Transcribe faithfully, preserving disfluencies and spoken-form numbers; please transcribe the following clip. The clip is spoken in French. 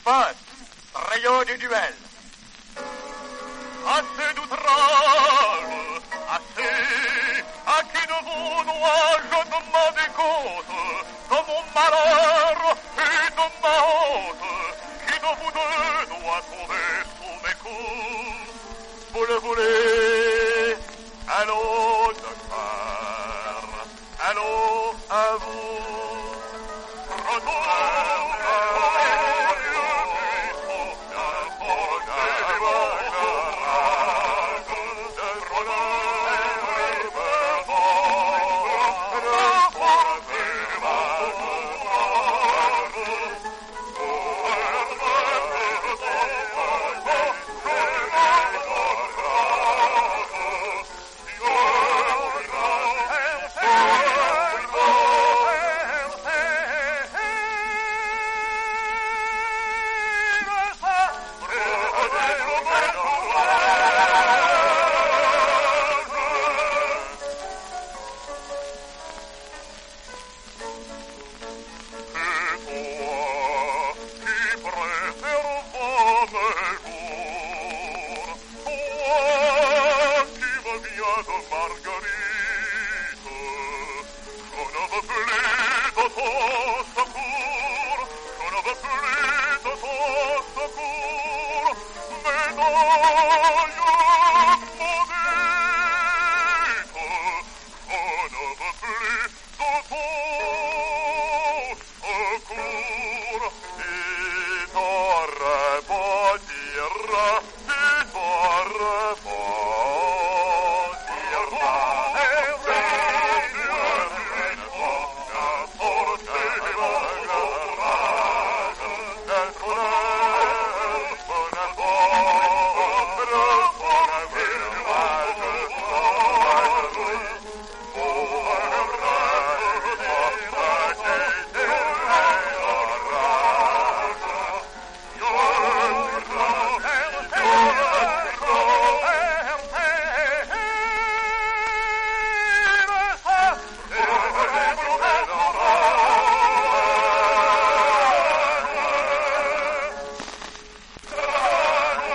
Poste, rayon du duel. Assez d'outrage, assez, à qui de vous dois-je demander compte de mon malheur et de ma honte, qui de vous deux doit tomber sous mes coups. Vous le voulez, allô, docteur, allô, à vous, retour. Oh,